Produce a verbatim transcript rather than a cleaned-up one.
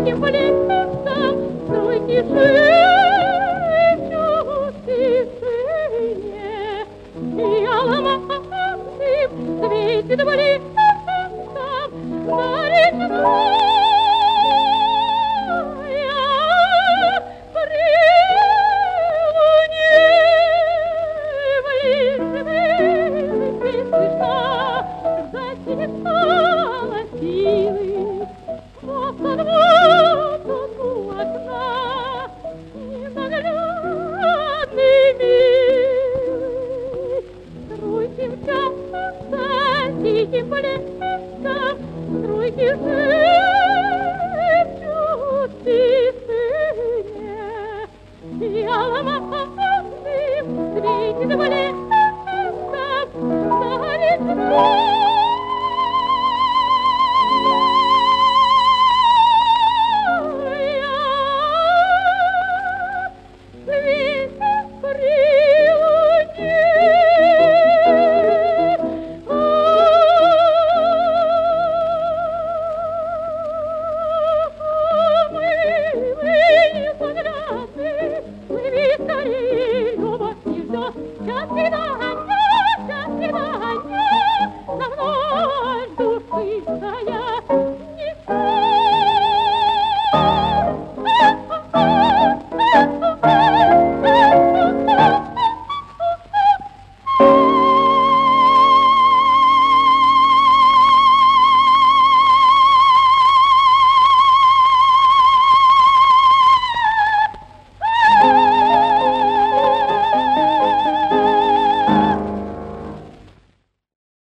тихим блеском струйки шепчут в тишине, и алмазным светит блеском за речной. Засекала силы, вот он, вот он у окна, ненаглядный милый. Струйки мчатся тихим блеском, струйки шепчут в тишине, и алмазным светит блеском за речной.